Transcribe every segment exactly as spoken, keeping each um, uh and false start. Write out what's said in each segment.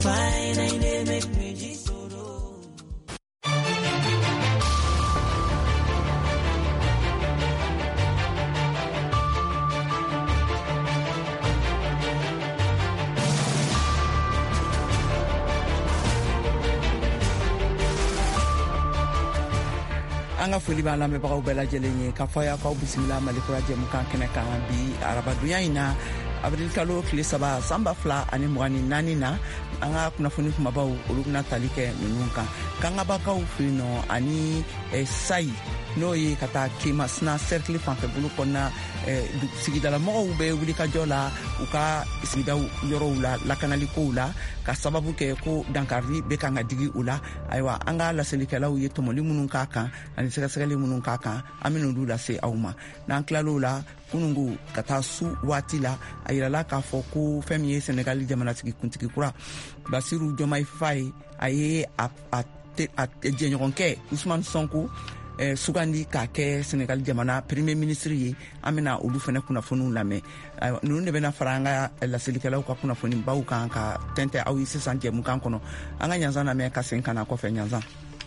Anga foli b'a lamɛnbagaw bɛɛ lajɛlen ye k'a fɔ y'a k'aw bisimila Malikura jɛmukan kɛnɛ kan bi arabadonya in na avril kalo tile saba san ba fila ani mugan ni naani na an ka kunnafoni kumabaw olu bɛna tali kɛ ninnu kan kangabakaw fɛ yen nɔ ani eh, sayi n'o ye ka taa Kemasina cercle fanfɛ bolo kɔnɔna eh, sigidalamɔgɔw bɛ wulikajɔ la u ka sigidaw yɔrɔw la lakanalikow la ka sababu kɛ ko dankari bɛ kan ka digi u la ayiwa an ka laselikɛlaw ye tɔmɔli minnu k'a kan ani sɛgɛsɛgɛli minnu k'a kan an bɛna olu lase aw ma n'an tilal'o la kunungo ka taa su waati la a yirala k'a fɔ ko fɛn min ye Senegali jamanatigi kuntigi kura Basiru Diomaye Faye a ye a jɛɲɔgɔnkɛ Ousmane Sonko Eh, sugandi k'a kɛ Senegal jamana premier ministre ye an bɛna olu fana kunnafoniw lamɛn ninnu de bɛna fara an ka laselikɛlaw ka kunnafoni baw kan ka tɛntɛ aw ye sisan jɛmukan kɔnɔ an ka ɲanzan lamɛn ka segin ka na kɔfɛ ɲanzan.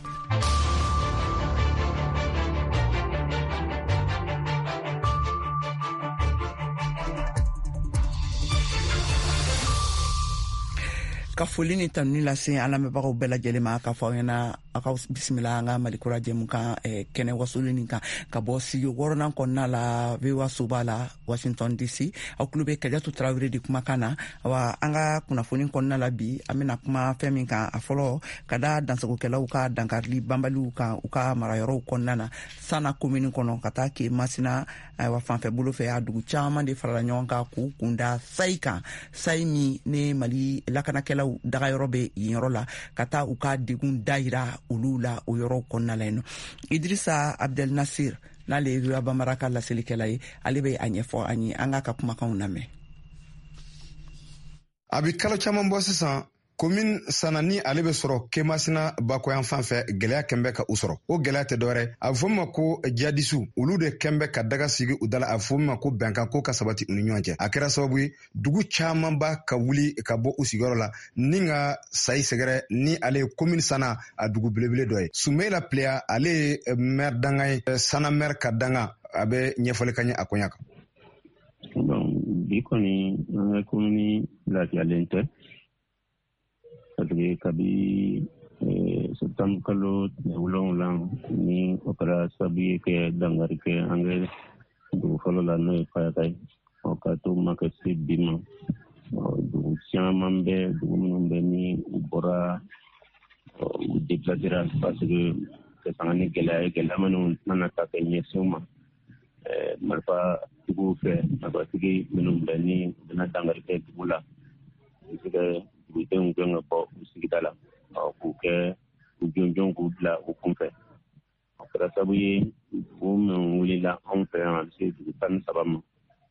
Ka foli ni tanuni lase an lamɛnbagaw bɛɛ lajɛlen ma k'a fɔ aw ɲɛna aw ka bisimila an ka Malikura jɛmukan eh, kɛnɛ wasolini kan ka bɔ studio wɔɔrɔnan kɔnɔna la V O A soba la Washington D C aw tulo bɛ Kadiatu Tarawele de kumakan na wa an ka kunnafoni kɔnɔna la bi an bɛna kuma fɛn min kan a fɔlɔ ka da dansagokɛlaw ka dankarili banbaliw kan u ka marayɔrɔw kɔnɔna na Sana commune kɔnɔ ka taa Kemasina wa fanfɛ bolo fɛ a dugu caman de farala ɲɔgɔn kan k'u kunda sayi kan sayi min ne Mali lakanakɛlaw dagayɔrɔ bɛ yen yɔrɔ la ka taa u ka degun dayira olu la o yɔrɔ kɔnɔna la yen nɔ Idrissa Abdel Nasir n'ale ye V O A Bambara ka laselikɛla ye ale bɛ a ɲɛfɔ an ye an ka ka kumakanw lamɛn. A bi kalo caman bɔ sisan commune Sana ni ale bɛ sɔrɔ Kemasina bakoyan fan fɛ gɛlɛya kɛnbɛ ka u sɔrɔ o gɛlɛya tɛ dɔwɛrɛ a bɛ fɔ min ma ko jadisu olu de kɛnbɛ ka daga sigi u dala a bɛ fɔ min ma ko bɛnkan ko ka sabati u ni ɲɔgɔn cɛ a kɛra sababu ye dugu caman ba ka wuli ka bɔ u sigiyɔrɔ la ni ka sayi sɛgɛrɛ ni ale ye commune Sana a dugu belebele dɔ ye Sumeyila Pleya ale ye maire danga ye Sana maire ka danga a bɛ ɲɛfɔli ka ɲɛ a koɲa kan. Bi kɔni an ka commune lafiyalen tɛ parce que kabi septembre kalo wolonwula ni o kɛra sababu ye kɛ dankari kɛ an ka dugu fɔlɔ la n'o ye Fayaka ye ka to ma ka se bi ma dugu caman bɛ dugu minnu bɛ ni u bɔra u déplacera parce que ka sanga ni gɛlɛya ye gɛlɛya minnu nana ta kɛ ɲɛsinw ma marifa tigiw fɛ marifatigi minnu bɛ ni u bɛna dankari kɛ dugu la u bɛ se ka dugudenw gɛn ka bɔ u sigida la k'u kɛ u jɔnjɔn k'u bila u kunfɛ o kɛra sababu ye dugu minnu wulila anw fɛ yan a bɛ se dugu tan ni saba ma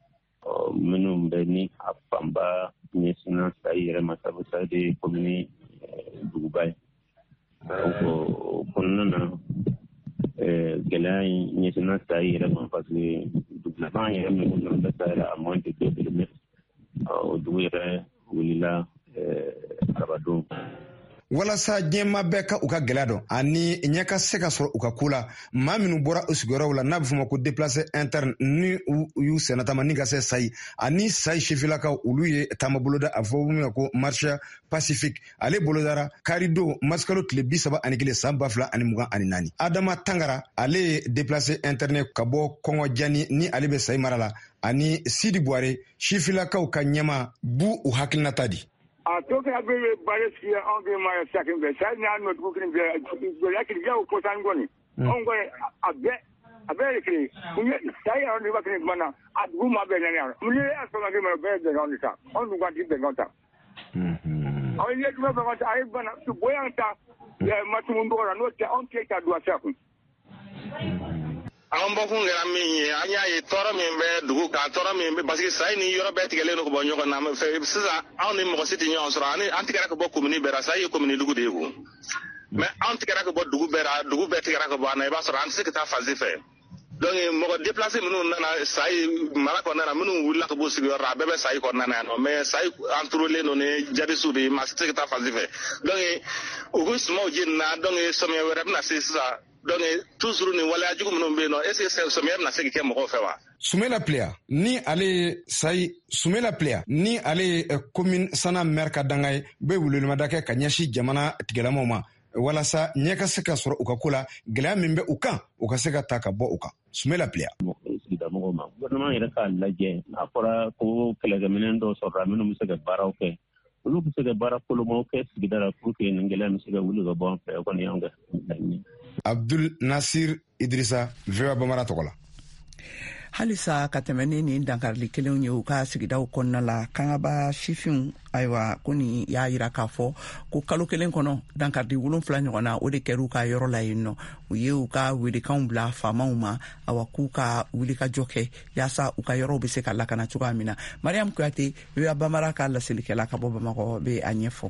minnu bɛ ni a fanba ɲɛsinna sayi yɛrɛ ma sabu sayi de ye commune duguba ye o kɔnɔna na gɛlɛya in ɲɛsinna sayi yɛrɛ ma parce que dugulaban yɛrɛ minnu nana bɛ sayi la a moins de deux kilomètres o dugu yɛrɛ wulila arabadon. Walasa diɲɛma bɛɛ ka u ka gɛlɛya dɔn ani ɲɛ ka se ka sɔrɔ u ka ku la maa minnu bɔra u sigiyɔrɔw la n'a bɛ fɔ ma ko déplacé interne ni u y'u sɛnɛ taama ni ka se sayi ani sayi sifilakaw olu ye taama boloda a fɔ min ma ko marche pacifique ale bolodara karidon masikalo tile bi saba ani kelen san ba fila ani mugan ani naani Adama Tangara ale ye déplacé interne ka bɔ Kɔngɔ Jani ni ale bɛ sayi mara la ani Sidi Buware sifilakaw ka ɲɛma bu u hakilinata di. A to kɛ a bɛ bari sigi anw kɛ ma sakin fɛ sa ni an nɔ dugu kelen fɛ gɛlɛya kiriya o kɔsan kɔni anw kɔni a bɛɛ a bɛɛ ye kelen sa yɛrɛ ni ba kelen kuma na a dugu ma bɛɛ ɲani yɔrɔ mun ye a sɔrɔ kɛ ma bɛɛ ye bɛnkan de ta anw dun ka ti bɛnkan ta aw ye jumɛn bɛnkan ta a ye bana boyan ta matumu dɔgɔ la n'o tɛ anw tɛ ta duwa sa kun an bɔkun kɛra min ye an y'a ye tɔɔrɔ min bɛ dugu kan tɔɔrɔ min bɛ parce que sayi ni yɔrɔ bɛɛ tigɛlen don ka bɔ ɲɔgɔn na sisan anw ni mɔgɔ si tɛ ɲɔgɔn sɔrɔ an tigɛra ka bɔ commune bɛɛ la sayi ye commune dugu de ye o mais anw tigɛra ka bɔ dugu bɛɛ la dugu bɛɛ tigɛra ka bɔ an na i b'a sɔrɔ an tɛ se ka taa fansi fɛ donc mo déplacer minu nana sai mara ko nana minu wula ko bosi yo rabe be sai ko nana no mais sai entouré no ne jadi subi ma c'est que ta phase fait donc au coup mo jinna donc somé wéré na c'est ça donc toujours ni wala jugu minu be no est ce que somé na c'est que mo ko fait wa Soumela Plea ni ale sai Soumela Plea ni ale uh, commune sana merka dangay be wululuma dake kanyashi jamana tigelamo ma walasa nyeka seka soro ukakula gela mimbe uka ukaseka taka bo uka Soumela Plea sida mo ma gouvernement ira ka laje apora ko kala minendo so ramino musega barauke ulu musega barakolo mo ke sida pour que ngela musega wulu go bon fe ko nyanga Abdul Nasir Idrissa Vewa Bamara Tokola halisa ka tɛmɛ ni nin dankarili kelenw ye u ka sigidaw kɔnɔna la kangaba sifinw ayiwa ko nin y'a yira k'a fɔ ko kalo kelen kɔnɔ dankarili wolonfila ɲɔgɔnna o de kɛra u ka yɔrɔ la yen nɔ u ye u ka welekanw bila faamaw ma awa k'u ka wulikajɔ kɛ yaasa u ka yɔrɔw be se ka lakana cogoya min na Mariam Kuyate Vewa Bamara ka laselilikɛla ka bɔ Bamakɔ be a ɲɛfɔ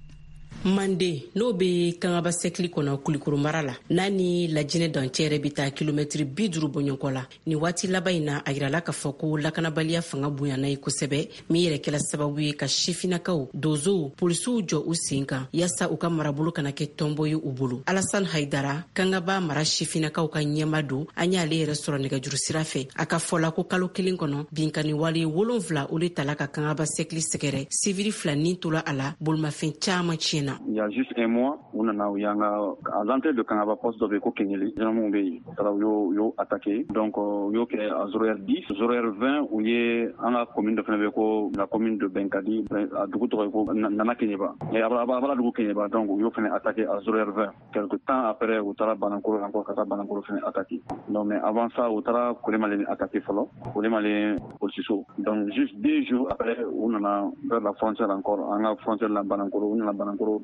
Mande n'o be kangaba sekli kɔnɔ Kulikoro mara la n'a ni lajinɛ dancɛ yɛrɛ be taa kilomɛtiri bi duuru bɔɲɔgɔn la ni waati laban in na a yirala k'a fɔ ko lakanabaliya fanga bonyana ye kosɛbɛ min yɛrɛ kɛla sababu ye ka sifinakaw dozow polisiw jɔ u sen kan yaasa u ka marabolo kana kɛ tɔnbɔ ye u bolo Alassane Haidara kangaba mara sifinakaw ka ɲɛma don an y'ale yɛrɛ sɔrɔ nɛgɛjuru sira fɛ a ka fɔla ko kalo kelen kɔnɔ binkani wale wolonfila o le tala ka kangaba sekli sɛgɛrɛ siviri fila nin tola a la bolimafɛn caaman tiɲɛna. Il y a juste un mois, on a eu à l'entrée de Kangaba Post de Beko Kenyeli, yo yo attaqué. Donc yo que à zéro heure dix, zéro heure vingt où il y a la commune de Fenebeko, la commune de Benkadi, à Dugutoreko, Nana Kenyeba. Et à la Dugu Kenyeba, donc yo fait attaqué à zéro heure vingt. Quelque temps après, Outara Banankoro encore Kata Banankoro fait attaqué. Donc mais avant ça, Outara Koulemale attaqué follow, Koulemale Olsiso. Donc juste deux jours après, on a vers la frontière encore, on a frontière la Banankoro, on a Banankoro.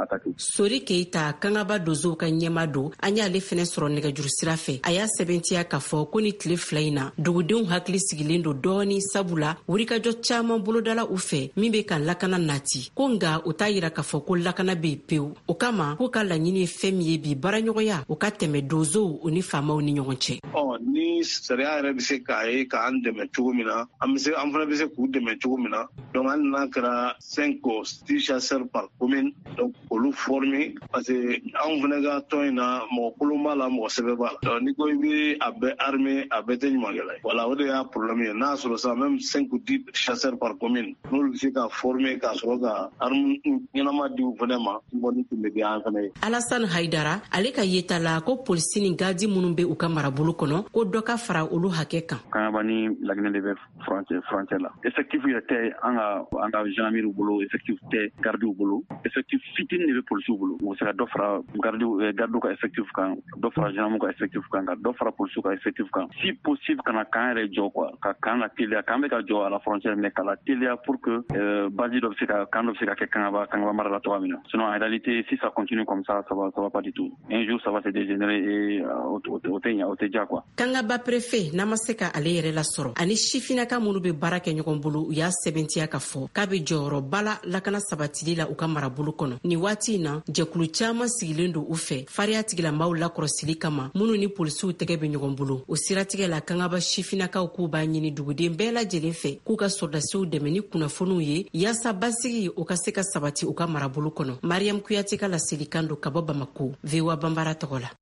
Sori Keita kangaba dozo ka ɲɛma don an y'ale fɛnɛ sɔrɔ nɛgɛjuru sira fɛ a y'a sɛbɛntiya k'a fɔ ko ni tile fila in na dugudenw hakili sigilen don dɔɔni sabula wulikajɔ caaman bolodala u fɛ min be ka lakana nati ko nga o t'a yira k'a fɔ ko lakana be yen pewu o kama k'u ka laɲini ye fɛn min ye bi baaraɲɔgɔnya o ka tɛmɛ dozow o ni faamaw ni ɲɔgɔn cɛ. Ni sariya yɛrɛ be se k'a ye k'an dɛmɛ cogo min na an be se an fana be se k'u dɛmɛ cogo min na donc an n'a kɛra cinq six chasseurs par commune donc olu former parce que an fana ka tɔn in na mɔgɔ kolon b'a la mɔgɔ sɛbɛ b'a la ni ko i be a bɛɛ armé a bɛɛ tɛ ɲumankɛla ye voilà o de y'a problème ye n'a sɔrɔ sa même cinq ou dix chasseurs par commune n'olu be se ka former k'a sɔrɔ ka arme ɲɛnama di u fana ma bon ni tun bɛ di an fana ye. Alassane Haidara ale ka yeta la ko polisi ni gadi minnu be u ka marabolo kɔnɔ ko dɔ ka fara olu hakɛ kan. Kangaba ni Laginɛ de bɛ frontière frontière la effectif yɛrɛ tɛ an ka an ka gendarmerie bolo effectif tɛ gardiw bolo effectif fitinin de bɛ polisiw bolo u bɛ se ka dɔ fara gardiw gardiw ka effectif kan dɔ fara gendarmew ka effectif kan ka dɔ fara polisiw ka effectif kan si possible kana kan yɛrɛ jɔ quoi ka kan la teliya kan bɛ ka jɔ à la frontière mais ka la teliya pour que base dɔ bɛ se ka kan dɔ bɛ se ka kɛ Kangaba Kangaba mara la cogoya min na sinon en réalité si ça continue comme ça ça va ça va pas du tout un jour ça va se dégénérer et o tɛ ɲa o tɛ diya quoi. Kangaba préfet n'a ma se ka ale yɛrɛ la sɔrɔ ani sifinaka minnu bɛ baara kɛ ɲɔgɔn bolo u y'a sɛbɛntiya ka fɔ k'a bɛ jɔyɔrɔba la lakana sabatili la u ka marabolo kɔnɔ ni waati in na jɛkulu caaman sigilen don u fɛ fariya tigilamaaw lakɔrɔsili kama minnu ni polisiw tɛgɛ bɛ ɲɔgɔn bolo o siratigɛ la Kangaba sifinakaw k'u b'a ɲini duguden bɛɛ lajɛlen fɛ k'u ka sɔrdasiw dɛmɛ ni kunnafoniw ye yaasa basigi o ka se ka sabati u ka marabolo kɔnɔ. Mariam Kuyate ka laselikan don ka bɔ Bamako Vewa Bambara tɔgɔ la.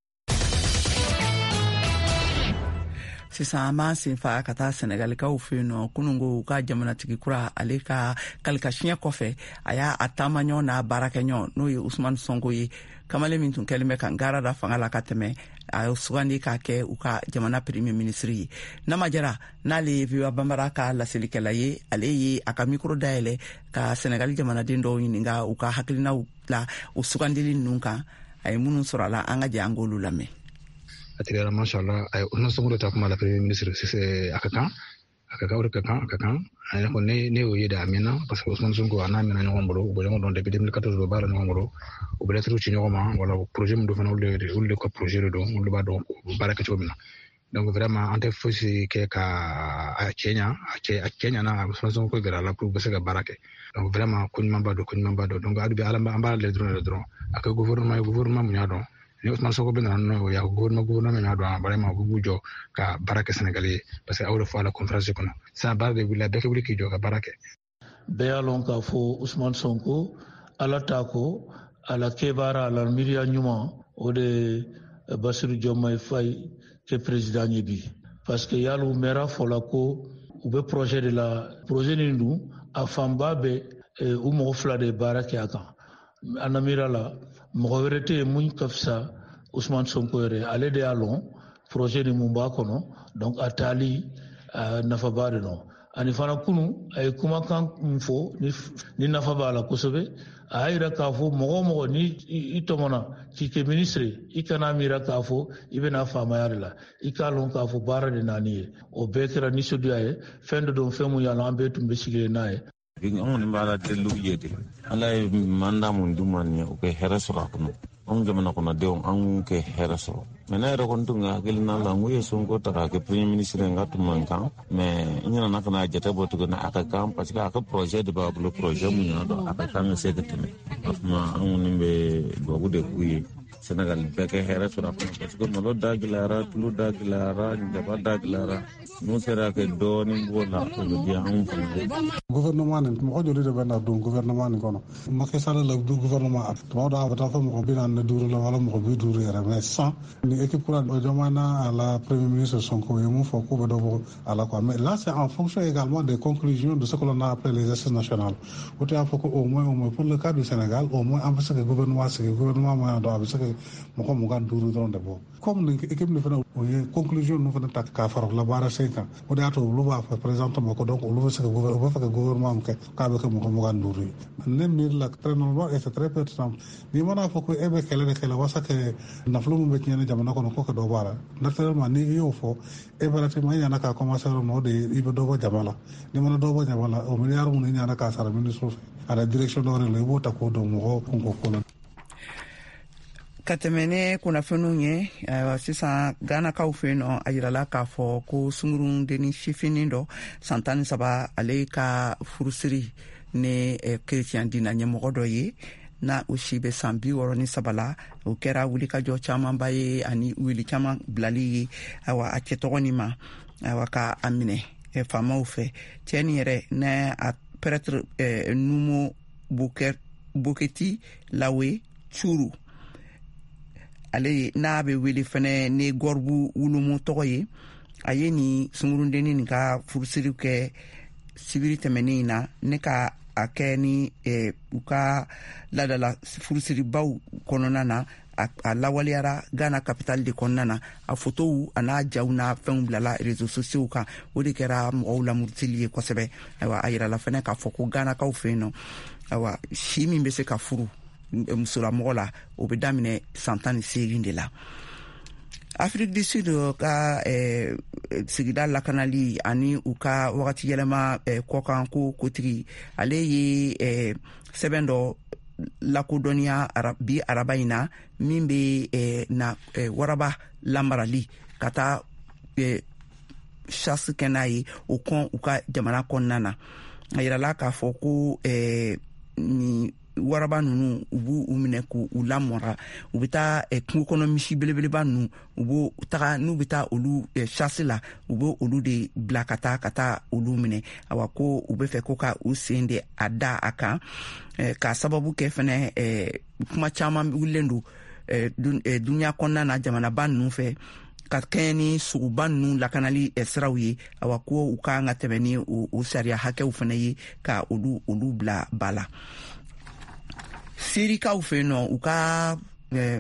sisan an b'an sen fa ka taa Senegalikaw fɛ yen nɔ kunungo u ka jamanatigi kura ale ka kalikasiɲɛ kɔfɛ a y'a a taamaɲɔgɔn n'a baarakɛɲɔgɔn n'o ye Usmane Sonko ye kamalen min tun kɛlen bɛ ka ngara da fanga la ka tɛmɛ a ye sugandi k'a kɛ u ka jamana premier ministre ye Nama Jara n'ale ye Vewa Bambara ka laselikɛla ye ale ye a ka mikro dayɛlɛ ka Senegali jamanaden dɔw ɲininka u ka hakilinaw la o sugandili ninnu kan a ye minnu sɔrɔ a la an ka jɛ an k'olu lamɛn. Atigara mashallah ay ono songo ta kuma la premier ministre c'est akakan akaka ore kakan akakan ay ko ne ne o yeda amina parce que Ousmane Sonko ana amina nyong mbolo bo nyong don depuis deux mille quatorze do bala nyong mbolo o bele tru ci nyong ma wala projet mu do fana le le ko projet do on ba do baraka ci obina donc vraiment ante fosi ke ka a Kenya a Kenya na Ousmane Sonko gara la pour bese ga baraka donc vraiment kuñ mamba do kuñ mamba do donc adu bi ala amba le drone le drone ak gouvernement gouvernement mu nya do ni Ousmane Sonko be na no ya gouvernement gouvernement na do vraiment bu jo ka baraka sénégalais parce que awre fois la conférence kono sa barde wila be wuli ki jo ka baraka be alon ka fo Ousmane Sonko ala tako ala kebara ala miria nyuma o de Bassirou Diomaye Faye ke président nyibi parce que yalu mera fola ko ube projet de la projet ni ndu afamba be u mo fla de baraka aka anamira la mo werete muñ kafsa Ousmane Sonko yere ale de alon projet ni mumba kono donc atali uh, nafa bare no ani fana kunu ay kuma kan mfo ni, ni nafa bala kosobe ayira ka fo mogo mogo ni itomona ki ke ministre ikana mira ka fo ibena fama yarla ikalon ka fo bara de nani o bekra ni sodiaye fendo don femu yala ambe tumbe sigire nae on ni bala delu yede ala manda mun dumani o ke herasura kono on jamana kono de on ke herasura mena ro kon tunga gelna la nguye Sonko taka ke premier ministre ngatu mankan mais nyina nakana jete botu na akaka parce que aka projet de ba le projet mun na do akaka ngeseketene afma on nimbe gogu de kuyi Sénégal beke herasura parce que molo daglara tulu daglara ndaba daglara non sera que doni bona ko dia on gouvernement ne mo jodi de bana do gouvernement ne kono Macky Sall la do gouvernement at to da ba ta fa mo bina na duru la wala mo bi duru yara mais sans ni équipe pour o jamana à la premier ministre Sonko et mo fo ko do ala quoi mais là c'est en fonction également des conclusions de ce que l'on a appelé les assises nationales au théâtre faut au moins au moins pour le cas du Sénégal au moins en fait que gouvernement c'est gouvernement mo do avec ce que mo ko mo gan duru don de bo comme l'équipe ne fait conclusion nous fait tak ka faro la bara cinq ans o théâtre lu ba présentement ko donc lu ce que gouvernement fa gouvernement ke ka be ko mo mo gan duru ne mir la très normal et c'est très pertinent ni mana fa ko ebe kele de kele wasa ke na flu mo betnya ne jamana ko ko ko do bara naturellement ni yo fo e barati ma yana ka commencer no de ibe do bo jamala ni mana do bo jamala o milliard mo ni yana ka sara ministre à la direction de le bota ko do mo ko ko ko ka tɛmɛne kunnafoniw ye uh, sisan Ghana kaw fɛ nɔ a yirala k'a fɔ ko sungurun deni sifinin dɔ san tan ni saba ale ka furusiri ni eh, kerecɛn dina ɲɛmɔgɔ dɔ ye na o si bɛ san bi wɔɔrɔ ni saba la o kɛra wulikajɔ camanba ye ani wili caman bilali ye awa a cɛtɔgɔ ni ma awa ka a minɛ eh, faamaw fɛ cɛ ni yɛrɛ ne a prêtre eh, Numo Boketi Lawe Churu ale n'a bɛ wele fɛnɛ ni gɔribu wulumu tɔgɔ ye a ye ni sungurundenni nin ka furusiri kɛ sibiri tɛmɛnen in na ne ka a kɛ ni eh, u ka ladala furusiribaw kɔnɔna na a, a lawaleyara Ghana capitale de kɔnɔna na a fotow a n'a jaw n'a fɛnw bilala réseaux sociaux kan o de kɛra mɔgɔw lamurutili ye kosɛbɛ ayiwa a yirala fɛnɛ k'a fɔ ko Ghanakaw fɛ yen nɔ ayiwa si min bɛ se ka furu musolamɔgɔ la o bɛ daminɛ san tan ni seegin de la Afrique du Sud ka eh, sigida lakanali ani u ka wagati yɛlɛma eh, kɔkan ko kotigi ale ye eh, sɛbɛn dɔ lakodɔnniya ara, bi araba in na min bɛ eh, na eh, waraba lamarali ka taa eh, chasse kɛ n'a ye o kɔn u ka jamana kɔnɔna na a yirala k'a fɔ ko eh, ni waraba nunu u b'u u minɛ k'u u lamɔra u bɛ taa eh, kungo kɔnɔ misi belebeleba nunu u b'o taga n'u bɛ taa olu eh, chasse la u b'o olu de bila ka taa ka taa olu minɛ awa ko u bɛ fɛ ko ka u sen de a da a kan eh, k'a sababu kɛ fɛnɛ eh, kuma caman wulilen don eh, dun, eh, dunuya kɔnɔna na jamanaba nunu fɛ ka kɛɲɛ ni suguba nunu lakanali eh, siraw ye awa ko u ka kan ka tɛmɛ ni o, o sariya hakɛw fɛnɛ ye ka olu olu bila ba la. Sirikaw fɛ yen nɔ u ka eh,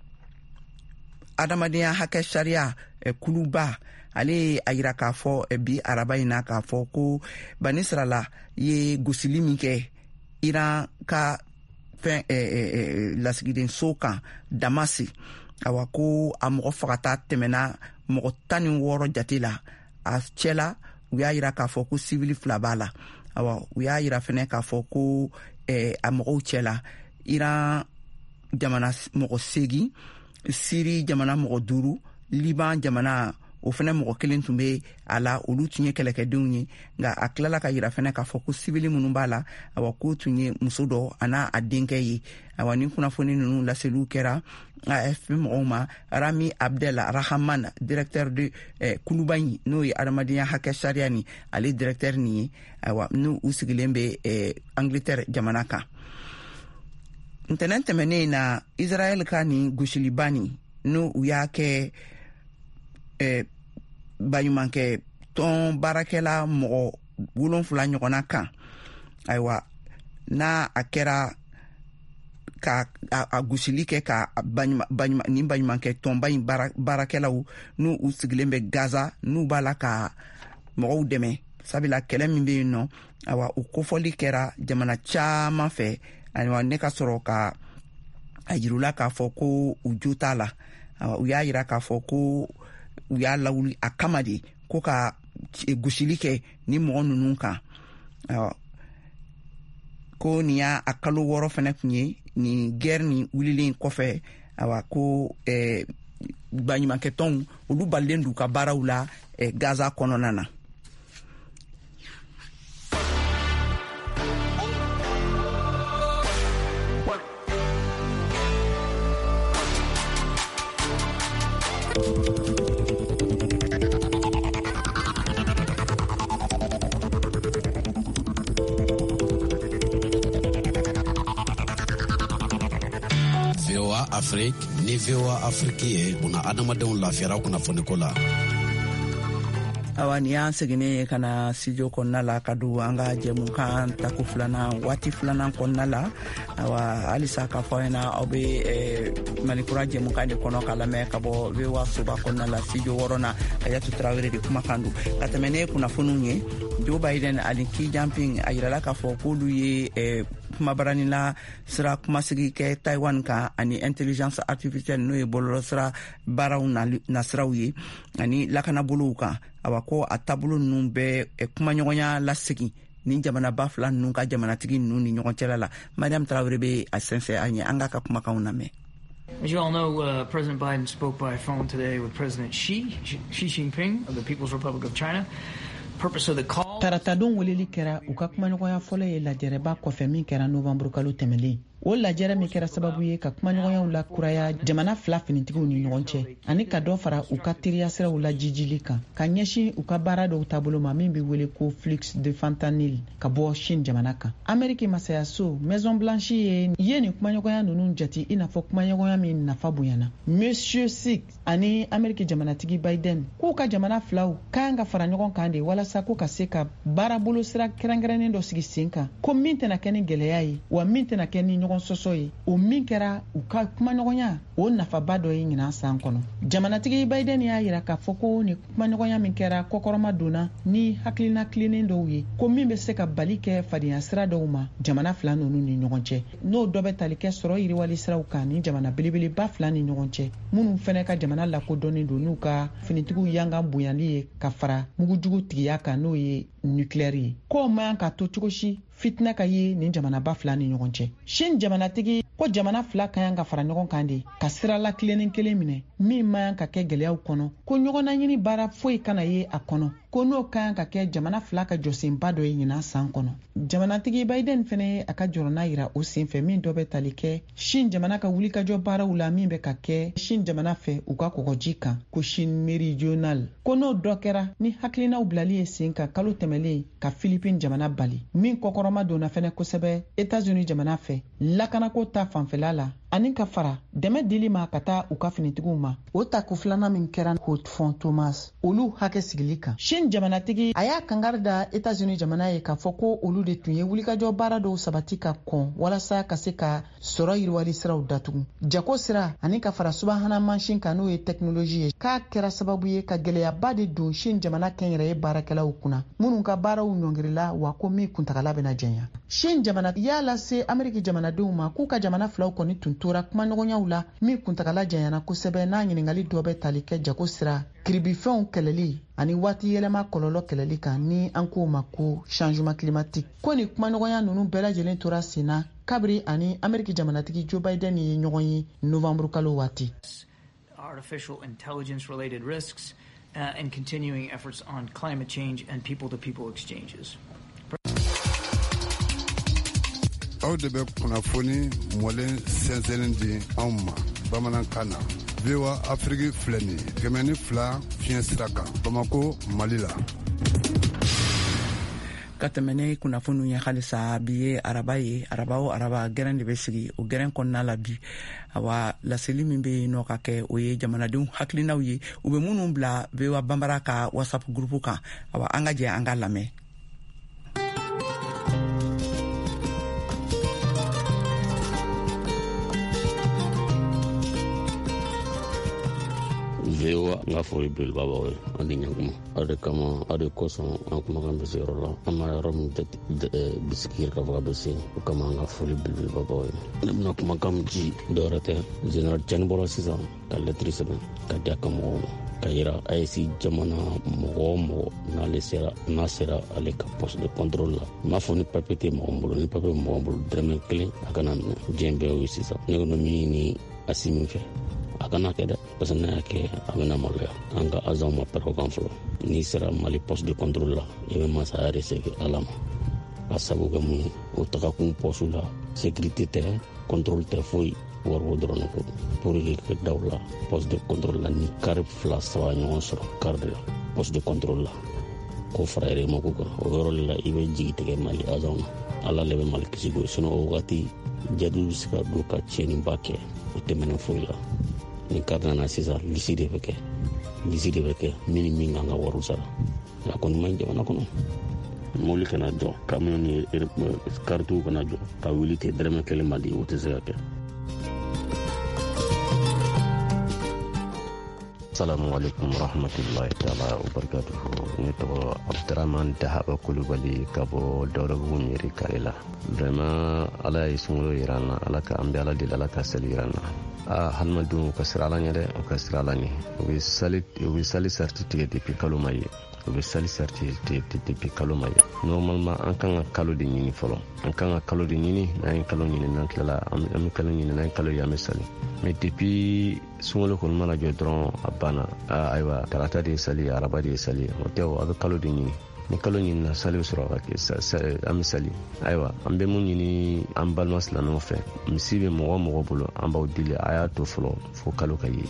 adamadenya hakɛ sariya eh, kuluba ale a yira k'a fɔ eh, bi araba in na k'a fɔ ko Bani Sirala ye gosili min kɛ Iran ka fɛn eh, eh, lasigiden so kan Damasi awa ko a mɔgɔ fagata tɛmɛna mɔgɔ tan ni wɔɔrɔ jate la a cɛla u y'a yira k'a fɔ ko sivili fila b'a la awa u y'a yira fɛnɛ k'a fɔ ko eh, a mɔgɔw cɛla Iran jamana mɔgɔ segin Siri jamana mɔgɔ duuru Liban jamana o fana mɔgɔ kelen tun bɛ a la olu tun ye kɛlɛkɛdenw ye nka a tilala ka yira fana k'a fɔ ko sibili minnu b'a la awa k'o tun ye muso dɔ a n'a a denkɛ ye awa ni kunnafoni ninnu laseliw kɛra A F P mɔgɔw ma Rami Abdel Rahman directeur de eh, Kulubayi n'o ye adamadenya hakɛ sariya ni ale directeur ni ye awa n'u u sigilen bɛ eh, Angleterre jamana kan ntɛnɛn tɛmɛnen na Israel ka ni gosiliba ni n'u u y'a kɛ eh, baɲumankɛ tɔn baarakɛla mɔgɔ wolonfila ɲɔgɔnna kan ayiwa n'a a kɛra ka a, a gosili kɛ ka baɲuma, baɲuma, ni baɲumankɛ tɔnba in baara, baarakɛlaw n'u u sigilen bɛ Gaza n'u b'a la ka mɔgɔw dɛmɛ sabula kɛlɛ min bɛ yen nɔ awa o kofɔli kɛra jamana caman fɛ ayiwa ne ka sɔrɔ ka a yirula k'a fɔ ko u jo t'a la awa u y'a yira k'a fɔ ko u y'a lawuli a kama de ko ka gosili kɛ ni mɔgɔ ninnu kan awa ko nin y'a a kalo wɔɔrɔ fana tun ye ni guerre ni wulilen kɔfɛ awa ko eh, baɲumankɛtɔnw olu balilen d'u ka baaraw la eh, Gaza kɔnɔna na. Afrique ni V O A Afrique ye buna adamadenw lafiyara kunnafoni ko la. Awa ni y'an seginnen ka na studio kɔnɔna la ka don an ka jɛmukan tako filanan waati filanan kɔnɔna la awa halisa k'a fɔ ɲɛna aw bɛ Malikura jɛmukan de kɔnɔ ka lamɛn ka bɔ V O A soba kɔnɔna la studio wɔɔrɔnan Hayatu Tarawele de kumakan don ka tɛmɛ ne kunnafoniw ye Joe Biden ani Xi Jinping a yirala k'a fɔ k'olu ye kumabaranin la sira kumasigi kɛ Taiwan kan ani intelligence artificielle n'o ye bɔlɔlɔ sira baaraw nasiraw ye ani lakanabolow kan awa ko a taabolo ninnu bɛ kumaɲɔgɔnya lasegin ni jamanaba fila ninnu ka jamanatigi ninnu ni ɲɔgɔn cɛla la Mariam Traoré bɛ a sɛnsɛn an ye an ka ka kumakanw lamɛn. As you all know, uh, President Biden spoke by phone today with President Xi, Xi Jinping of the People's Republic of China. Purpose of the call. Taratadon weleli kɛra u ka kumaɲɔgɔnya fɔlɔ ye lajɛrɛba kɔfɛ min kɛra novembre kalo tɛmɛlen. O lajɛrɛ min kɛra sababu ye ka kumaɲɔgɔnyaw la kuraya jamana fila finitigiw ni ɲɔgɔn cɛ ani ka dɔ fara u ka teriya siraw la jijili kan ka ɲɛsin u ka baara dɔw taabolo ma min bɛ wele ko flux de fentanyl ka bɔ Chine jamana kan. Ameriki masayaso Maison Blanche ye ye ni kumaɲɔgɔnya ninnu jate i n'a fɔ kumaɲɔgɔnya min nafa bonyana. Monsieur Xi ani Ameriki jamanatigi Biden k'u ka jamana filaw kan ka fara ɲɔgɔn kan de walasa ko ka se ka baara bolo sira kɛrɛnkɛrɛnnen dɔ sigi sen kan ko min tɛna kɛ ni gɛlɛya ye wa min tɛna kɛ ni ɲɔgɔn sɔsɔ ye o min kɛra u ka kumaɲɔgɔnya o nafaba dɔ ye ɲinan san kɔnɔ. Jamanatigi Biden y'a yira k'a fɔ ko ni kumaɲɔgɔnya min kɛra kɔkɔrɔma donna ni hakilina tilennen dɔw ye ko min bɛ se ka bali kɛ fadenya sira dɔw ma jamana fila ninnu ni ɲɔgɔn cɛ n'o dɔ bɛ tali kɛ sɔrɔ yiriwali siraw kan ni jamana belebeleba fila ni ɲɔgɔn cɛ minnu fɛnɛ ka jamana lakodɔnnen don n'u ka finitigiw yankan bonyali ye ka fara mugujugu tigiya kan n'o ye nucléaire ye k'o man ka to cogo si fitina ka ye nin jamanaba fila ni ɲɔgɔn cɛ. Chine jamanatigi ko jamana fila ka yan ka fara ɲɔgɔn kan de ka sira la tilennen kelen minɛ min man ka kɛ gɛlɛyaw kɔnɔ ko ɲɔgɔnna ɲini baara foyi kana ye a kɔnɔ ko n'o ka yan ka kɛ jamana fila ka jɔsenba dɔ ye ɲinan san kɔnɔ. Jamanatigi Biden fɛnɛ ye a ka jɔrɔna yira o senfɛ min dɔ bɛ tali kɛ Chine jamana ka wulikajɔ baaraw la min bɛ ka kɛ Chine jamana fɛ u ka kɔgɔji kan ko Chine méridionale ko n'o dɔ kɛra ni hakilinaw bilali ye sen kan kalo tɛmɛlen ka Philippines jamana bali min kɔkɔrɔma donna fɛnɛ kosɛbɛ États-Unis jamana fɛ lakanako ta fanfɛla la ani ka fara dɛmɛ dili ma ka taa u ka finitigiw ma o tako filanan min kɛra Haute-Font Thomas olu hakɛ sigili kan. Chine jamanatigi a y'a kangari da États-Unis jamana ye k'a fɔ ko olu de tun ye wulikajɔ baara dɔw sabati ka kɔn walasa ka se ka sɔrɔ yiriwali siraw datugu. Jako sira ani ka fara subahana mansin kan n'o ye technologie ye k'a kɛra sababu ye ka gɛlɛyaba de don Chine jamana kɛnyɛrɛye baarakɛlaw kunna minnu ka baaraw ɲɔngirila wa ko min kuntagala bɛna jɛnya. Chine jamana y'a lase Ameriki jamanadenw ma k'u ka jamana filaw kɔni tun tora kumaɲɔgɔnyaw la min kuntagala jɛnyana kosɛbɛ n'a ɲiningali dɔ bɛ tali kɛ jako sira kiribifɛnw kɛlɛli ani waati yɛlɛma kɔlɔlɔ kɛlɛli kan ni an k'o ma ko changement climatique ko ni kumaɲɔgɔnya ninnu bɛɛ lajɛlen tora sen na kabiri ani Ameriki jamanatigi Joe Biden ye ɲɔgɔn ye novembre kalo waati. Artificial intelligence related risks uh, and continuing efforts on climate change and people-to-people exchanges. Aw de bɛ kunnafoni mɔlen sɛnsɛnlen di anw ma bamanankan na. V O A Afrique filɛ nin ye kɛmɛ ni fila fiɲɛ sira kan Bamako Mali la. ka tɛmɛne kunnafoniw ye halisa bi ye araba ye araba o araba gɛrɛn de bɛ sigi o gɛrɛn kɔnɔna la bi awa laseli min bɛ nɔ ka kɛ o ye jamanadenw hakilinaw ye u bɛ minnu bila V O A banbara ka WhatsApp groupe kan awa an ka jɛ an ka lamɛn. V O A nga fori bil baba we andi nyanguma ade kama ade koson an kuma kan be zero la ama rom de biskir ka baba se kama nga fori bil baba we na kuma kam ji dorate general jan bolo sisa ka letrise ka dia kamo kayira ayesi jamana mo mo na lesera na sera ale ka poste de contrôle la ma foni papete mo mbolo ni papete mo mbolo drame clé akana jembe o sisa ne no mi ni asimi fe akana keda parce que na ke amena molle anga azam ma perko kanflo ni sera mali poste de contrôle la e ma sa rese alama asabu gamu o taka kun posula sécurité te contrôle te foi war wodro no pour que dawla poste de contrôle la ni car fla sawa nyon so car de poste de contrôle la ko frère mo ko o yoro la ibe jigite ke mali azam ala lebe mali kisigo sono o gati jadu sika do ka cheni bake o temena foi la ni karna na sisa lisi de beke lisi de beke mini minga nga waru sara la kon man jama nakono moli kana jo camion ni kartu kana jo ka wilite drama kele mali utese yake. Assalamu alaikum warahmatullahi taala wabarakatuh. Ni to Abdurrahman Dahaba Kulubali kabo dawra bunyeri kaila vraiment ala ismulo irana ala ka ambe ala dilala ka salirana a halmadu kasrala nyade o kasrala ni wi salit wi sali certificate depuis kalomaye wi sali certificate depuis kalomaye normalement an kan kalo de nyini folo an kan kalo de nyini na en kalo nyini nan kala am kalo nyini na kalo ya mesali mais depuis sungolo kon mala jo dron abana aywa tarata de sali araba de sali o tew ado kalo de nyini ni kalo nyini na sali usura ke sa am sali aywa ambe mun nyini am balmas la no fe misibe mo mo bolo amba udile aya to folo fo kalo kayi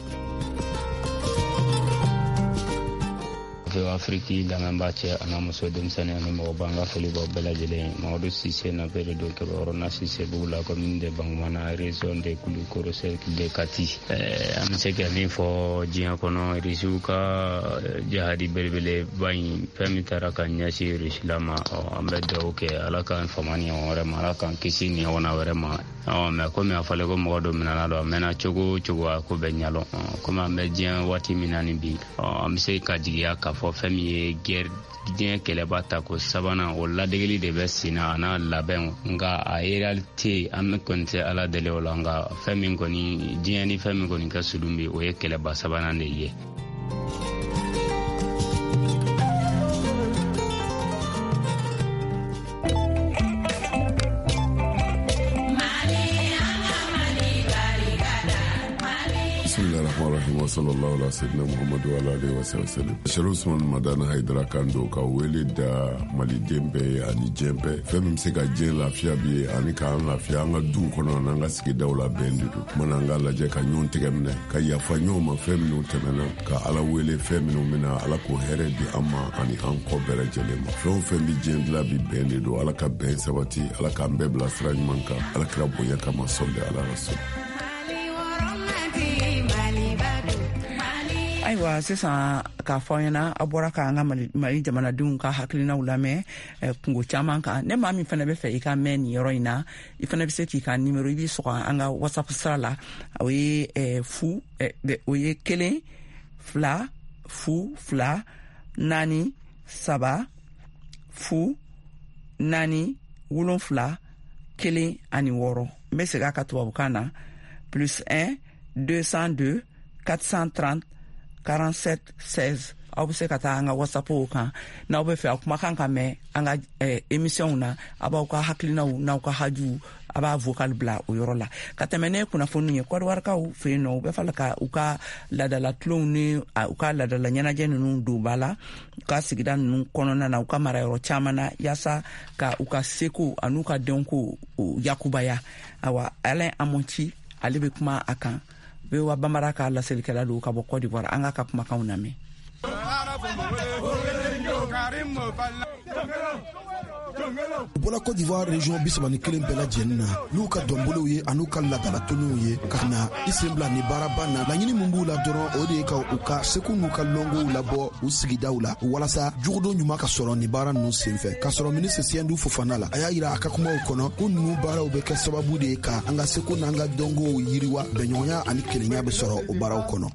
Afriki dangan baca ana muso demsane ani mo banga foli bo belajele mawdu sise na pere do ke orona sise bula commune de Bangmana région de Koulikoro sel de Kati eh am seke ni fo jiya kono risuka jahadi belbele bayin permitara kan nyasi rislama ambe do ke alaka famani ore malaka kisini ona were ma o me ko me afale ko mo do minana do mena chogo chogo ko be nyalo ko ma me jiya wati minani bi am se ka jiya ka fo fami guerre dien kele bata ko sabana o la degeli de besina na laben nga a realite am konte ala dele o langa fami ngoni dien ni fami ngoni ka sudumbi o ye kele ba sabana ne ye wa sallallahu ala sayyidina Muhammadu wa alihi wa sallam. Sheikh Usman Madana Haidara Kando ka wele da Mali Dembe ani Jembe fem se ka jen lafiya bi ani ka lafiya an ka du kono na an ka sigidaw la bɛn de don mana an ka lajɛ ka ɲɔgɔn tigɛ minɛ ka yafa ɲɔgɔn ma fɛn minnu tɛmɛna ka ala wele fɛn minnu mina ala ko hɛrɛ di an ma ani an kɔ bɛɛ lajɛlen ma fɛn o fɛn bi diɲɛ dilan bi bɛn de don ala ka bɛn sabati ala k'an bɛɛ bila sira ɲuman kan ala kira bonya kama sɔli ala rasul. Aiwa sisan k'a fɔ ɲɛna a bɔra ka an ka Mali jamanadenw ka hakilinaw lamɛn kungo caman kan ne maa min fana bɛ fɛ i ka mɛn nin yɔrɔ in na i fana bɛ se k'i ka nimero i b'i sɔgɔ an ka WhatsApp sira la o ye fu o ye kelen fila fu fila naani saba fu naani wolonfila kelen ani wɔɔrɔ n bɛ segin a ka tubabukan na plus un deux cent deux quatre cent trente quarante-sept seize aw bɛ se ka taa an ka WhatsApp o kan n'aw bɛ fɛ a kumakan ka mɛn an ka émission na a b'aw ka hakilinaw n'aw ka hajuw a b'a vocal bila o yɔrɔ la ka tɛmɛ ne kunnafoni ye kɔdiwarikaw fɛ yen nɔ u bɛ fɛ ka u ka ladala tulonw ni u ka ladala ɲɛnajɛ ninnu don ba la u ka sigida ninnu kɔnɔna na u ka marayɔrɔ caman na yaasa ka u ka seko an'u ka denko yakubaya awa Alain Amonti ale bɛ kuma a kan bɛ wa bambara ka laselikɛla don ka bɔ Côte d'Ivoire an ka ka kumakanw lamɛn. Bola Côte d'Ivoire région bisabani kelen bɛɛ lajɛlen na n'u ka dɔnbolow ye an'u ka ladalatoninw ye ka na i sen bila ni baaraba na laɲini min b'u la dɔrɔn o de ye ka u ka seko n'u ka lɔngow labɔ u sigidaw la walasa jugudo ɲuman ka sɔrɔ ni baara ninnu senfɛ ka sɔrɔ ministre Siyandu Fofana la a y'a yira a ka kumaw kɔnɔ ko ninnu baaraw bɛ kɛ sababu de ye ka an ka seko n'an ka dɔngow yiriwa bɛnɲɔgɔnya ani kelenya bɛ sɔrɔ o baaraw kɔnɔ.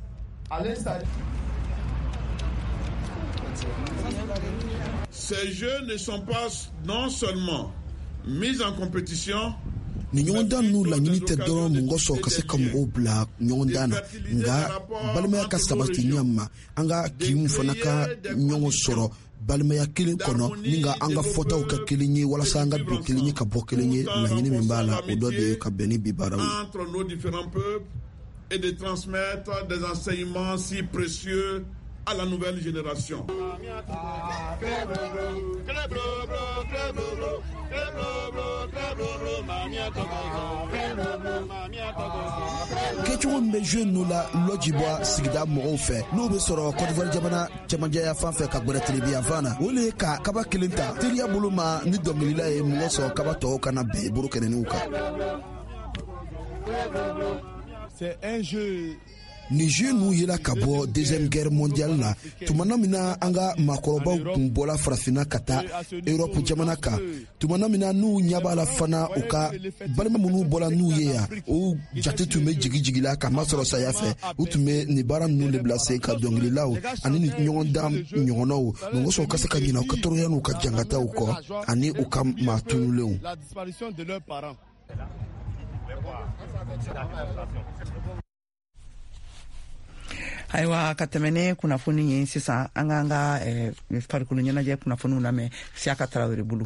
Ces jeux ne sont pas non seulement mis en compétition. Ni ɲɔgɔndan n'u laɲini tɛ dɔrɔn mun kɔsɔn ka se ka mɔgɔw bila ɲɔgɔndan na nka balimaya ka sabati ɲɛ ma an ka kinw fana ka ɲɔgɔn sɔrɔ balimaya kelen kɔnɔ ni ka an ka fɔtaw ka kelen ye walasa an ka bin kelen ye ka bɔ kelen ye laɲini min b'a la o dɔ de ye ka bɛn ni bi baaraw ye. Entre nos différents peuples et de transmettre des enseignements si précieux à la nouvelle génération. Kɛcogo min bɛ jeu ninnu la lɔji bɔ sigida mɔgɔw fɛ n'u bɛ sɔrɔ Côte d'Ivoire jamana cɛmanjɛya fan fɛ ka gbɛrɛ telibi yan fan na o le ye ka kaba kelen ta teriya bolo ma ni dɔnkilila ye mɔgɔ sɔrɔ kaba tɔw kana bɛn bolo kɛnɛniw kan. C'est un jeu. Niger n'u yela ka bɔ deuxième guerre mondiale la tumana min na an ka maakɔrɔbaw kun bɔla farafinna ka taa Europe jamana kan tumana min na n'u ɲɛ b'a la fana u ka balima minnu bɔla n'u ye yan o jate tun bɛ jigi jigi la ka masɔrɔ saya fɛ u tun bɛ nin baara ninnu de bila sen ka dɔnkililaw ani ni ɲɔgɔndan ɲɔgɔnnaw mɔgɔ sɔn ka se ka ɲinɛ u ka tɔɔrɔya n'u ka jangataw kɔ ani u ka maa tunulenw. Ayiwa ka tɛmɛ ne kunnafoni ye sisan an ka an ka farikolo ɲɛnajɛ kunnafoniw lamɛn Siaka Tarawele bolo.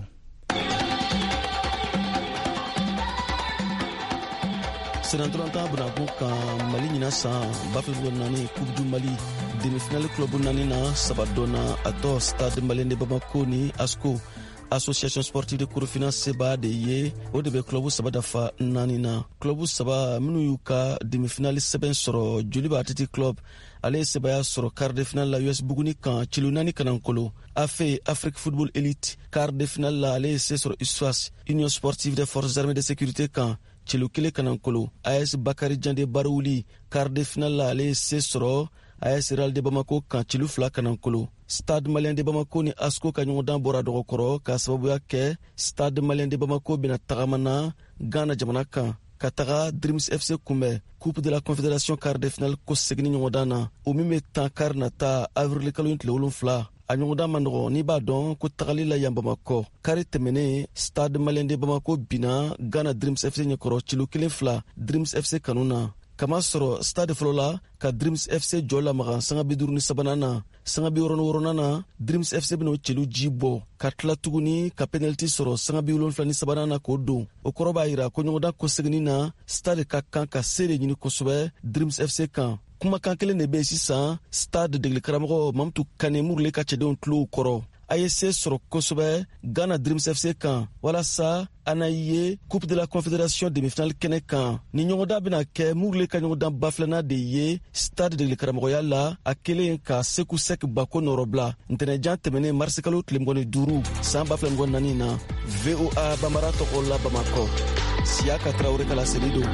Senatɔrɔnta Banako kan Mali ɲina san ba fila naani Coupe du Mali demi-finale club naani na saba dɔnna a tɔ Stade Malien de Bamako ni ASCO Association Sportive de Korofina Seba de ye o de bɛ club saba dafa naani na club saba minnu y'u ka demi-finale sɛbɛn sɔrɔ joli b'a titi club ale ye sebaya sɔrɔ quart de finale la U S Buguni kan cilo naani kanankolo A F E Afrique Football Elite quart de finale la ale ye se sɔrɔ U S F A S Union Sportive des Forces Armées de Sécurité kan cilo kelen kanankolo A S Bakari Jande Barouli quart de finale la ale ye se sɔrɔ A S Real de Bamako kan cilo fila kanankolo Stade Malien de Bamako ni ASCO ka ɲɔgɔndan bɔra dɔgɔkɔrɔ ka sababuya kɛ Stade Malien de Bamako bena tagamana Ghana jamana kan ka taga Dreams F C kunbɛ Coupe de la Confédération quart de finale ko segini ɲɔgɔndan na o min bɛ tan kari nata avril kalo in tile wolonfila a ɲɔgɔndan ma nɔgɔ n'i b'a dɔn ko tagali la yan Bamakɔ kari tɛmɛnen Stade Malien de Bamako bina Ghana Dreams F C ɲɛkɔrɔ cilo kelen fila Dreams F C kanu na kama sɔrɔ stade fɔlɔ la ka Dreams F C jɔ lamaga sanga bi duuru ni sabanan na sanga bi wɔɔrɔ ni wɔɔrɔnan na Dreams F C bɛna o celu ji bɔ ka tila tuguni ka penalty sɔrɔ sanga bi wolonfila ni sabanan na k'o don o kɔrɔ b'a yira ko ɲɔgɔndan kɔsegini na stade ka kan ka se de ɲini kosɛbɛ Dreams F C kan kumakan kelen de bɛ yen sisan stade degeli karamɔgɔ Mamutu Kane Murule ka cɛdenw tulow kɔrɔ a ye se sɔrɔ kosɛbɛ Ghana Dreams F C kan walasa ana ye Coupe de la Confédération demi-finale kɛnɛ kan ni ɲɔgɔndan bɛna kɛ Murule ka ɲɔgɔndan ba filanan de ye stade degeli karamɔgɔya la a kelen ka Seku Sek Bako nɔrɔbila ntɛnɛnjan tɛmɛnen marisi kalo tile mugan ni duuru san ba fila mugan naani na V O A Bambara tɔgɔ la Bamakɔ Siaka Tarawele ka laseli don.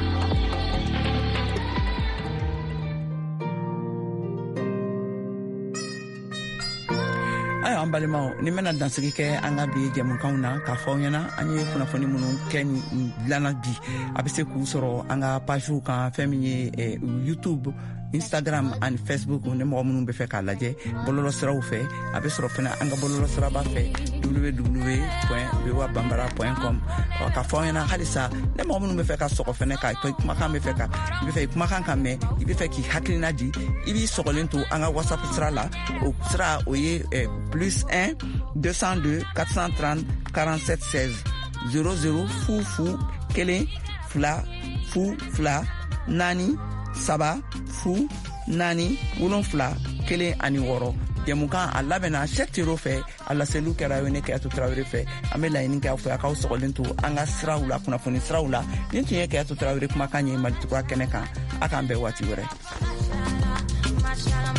Ayiwa an balimaw ni bɛna dansigi kɛ an ka bi jɛmukanw na k'a fɔ aw ɲɛna an ye kunnafoni minnu kɛ dilanna bi a bɛ se k'u sɔrɔ an ka pagew kan fɛn min ye YouTube Instagram ani Facebook ni mɔgɔ minnu bɛ fɛ k'a lajɛ bɔlɔlɔ siraw fɛ a bɛ sɔrɔ fana an ka bɔlɔlɔ siraba fɛ w w w point v o a bambara point com k'a fɔ aw ɲɛna halisa ni mɔgɔ minnu bɛ fɛ ka sɔgɔ fana ka kumakan bɛ fɛ ka i bɛ fɛ kumakan ka mɛn i bɛ fɛ k'i hakilina di i b'i sɔgɔlen to an ka WhatsApp sira la o sira o ye plus un deux cent deux quatre cent trente quarante-sept seize zéro zéro fu fu kelen fila fu fila naani saba fu naani wolonfila kelen ani wɔɔrɔ. Jɛmukan a labɛnna Cheick Tiro fɛ, a laseliw kɛra ne Kɛyatu Tarawele fɛ. An bɛ laɲini kɛ aw fɛ a k'aw sɔgɔlen to an ka siraw la, kunnafoni siraw la. Nin tun ye Kɛyatu Tarawele kumakan ye Mali Tukura kɛnɛ kan. A k'an bɛn waati wɛrɛ.